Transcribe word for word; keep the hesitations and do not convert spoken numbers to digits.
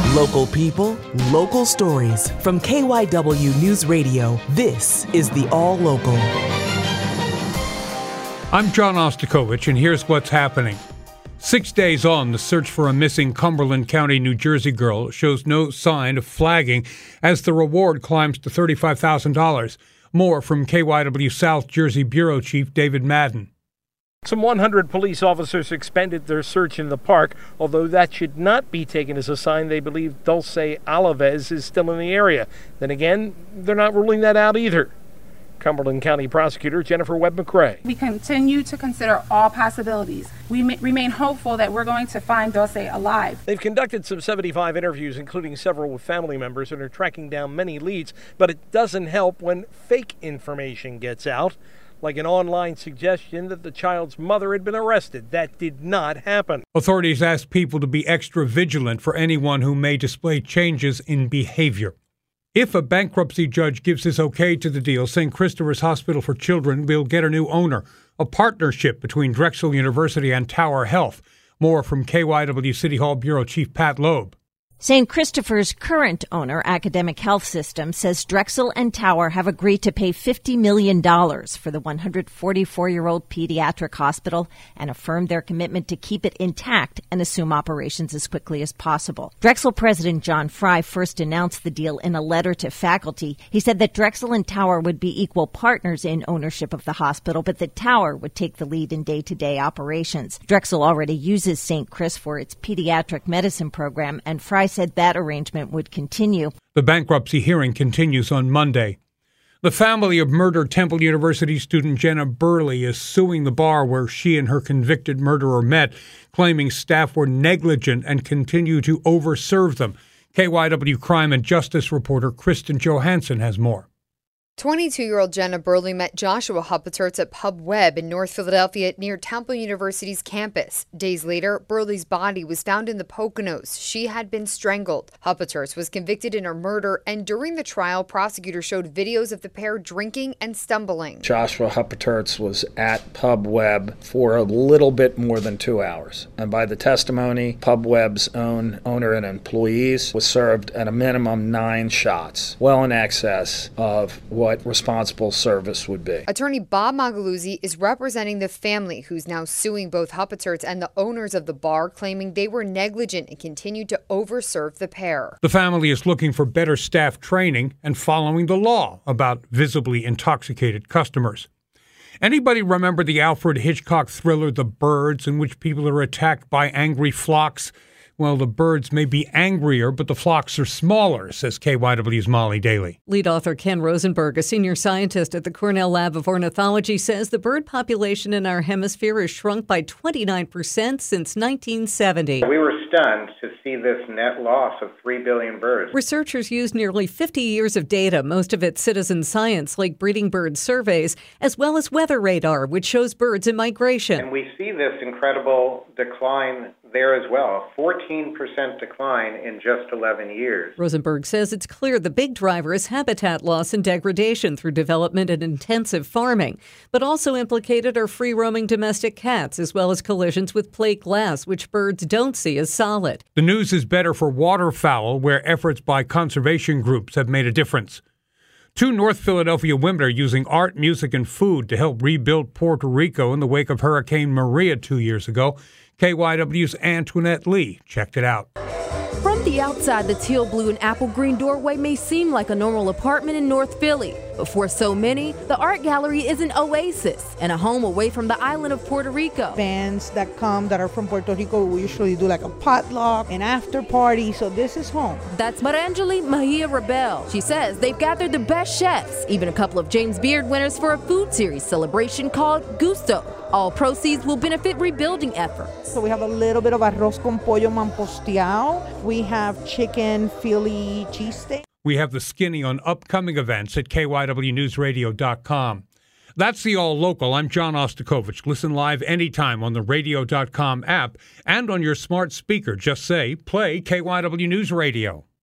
Local people, local stories. From K Y W News Radio, this is the All Local. I'm John Ostakovich, and here's what's happening. Six days on, the search for a missing Cumberland County, New Jersey girl shows no sign of flagging as the reward climbs to thirty-five thousand dollars. More from K Y W South Jersey Bureau Chief David Madden. Some one hundred police officers expended their search in the park, although that should not be taken as a sign they believe Dulce Alaves is still in the area. Then again, they're not ruling that out either. Cumberland County Prosecutor Jennifer Webb-McRae. We continue to consider all possibilities. We m- remain hopeful that we're going to find Dulce alive. They've conducted some seventy-five interviews, including several with family members, and are tracking down many leads, but it doesn't help when fake information gets out, like an online suggestion that the child's mother had been arrested. That did not happen. Authorities asked people to be extra vigilant for anyone who may display changes in behavior. If a bankruptcy judge gives his okay to the deal, Saint Christopher's Hospital for Children will get a new owner, a partnership between Drexel University and Tower Health. More from K Y W City Hall Bureau Chief Pat Loeb. Saint Christopher's current owner, Academic Health System, says Drexel and Tower have agreed to pay fifty million dollars for the one hundred forty-four-year-old pediatric hospital and affirmed their commitment to keep it intact and assume operations as quickly as possible. Drexel President John Fry first announced the deal in a letter to faculty. He said that Drexel and Tower would be equal partners in ownership of the hospital, but that Tower would take the lead in day-to-day operations. Drexel already uses Saint Chris for its pediatric medicine program, and Fry said that arrangement would continue. The bankruptcy hearing continues on Monday. The family of murdered Temple University student Jenna Burley is suing the bar where she and her convicted murderer met, claiming staff were negligent and continue to overserve them. K Y W crime and justice reporter Kristen Johansson has more. twenty-two-year-old Jenna Burley met Joshua Huppeterts at Pub Webb in North Philadelphia near Temple University's campus. Days later, Burley's body was found in the Poconos. She had been strangled. Huppeterts was convicted in her murder, and during the trial, prosecutors showed videos of the pair drinking and stumbling. Joshua Huppeterts was at Pub Webb for a little bit more than two hours. And by the testimony, Pub Webb's own owner and employees was served at a minimum nine shots, well in excess of what what responsible service would be. Attorney Bob Magaluzzi is representing the family, who's now suing both Huppeterts and the owners of the bar, claiming they were negligent and continued to overserve the pair. The family is looking for better staff training and following the law about visibly intoxicated customers. Anybody remember the Alfred Hitchcock thriller The Birds, in which people are attacked by angry flocks? Well, the birds may be angrier, but the flocks are smaller, says K Y W's Molly Daly. Lead author Ken Rosenberg, a senior scientist at the Cornell Lab of Ornithology, says the bird population in our hemisphere has shrunk by twenty-nine percent since nineteen seventy. We were stunned to see this net loss of three billion birds. Researchers used nearly fifty years of data, most of it citizen science, like breeding bird surveys, as well as weather radar, which shows birds in migration. And we see this incredible decline there as well, fourteen percent decline in just eleven years. Rosenberg says it's clear the big driver is habitat loss and degradation through development and intensive farming, but also implicated are free-roaming domestic cats, as well as collisions with plate glass, which birds don't see as solid. The news is better for waterfowl, where efforts by conservation groups have made a difference. Two North Philadelphia women are using art, music, and food to help rebuild Puerto Rico in the wake of Hurricane Maria two years ago. K Y W's Antoinette Lee checked it out. From the outside, the teal blue and apple green doorway may seem like a normal apartment in North Philly. But for so many, the art gallery is an oasis and a home away from the island of Puerto Rico. Fans that come that are from Puerto Rico, we usually do like a potluck, an after party, so this is home. That's Marangeli Mahia Rebel. She says they've gathered the best chefs, even a couple of James Beard winners for a food series celebration called Gusto. All proceeds will benefit rebuilding efforts. So we have a little bit of arroz con pollo manposteado. We have chicken Philly cheesesteak. We have the skinny on upcoming events at K Y W News Radio dot com. That's the All Local. I'm John Ostakovich. Listen live anytime on the radio dot com app and on your smart speaker. Just say, play K Y W News Radio.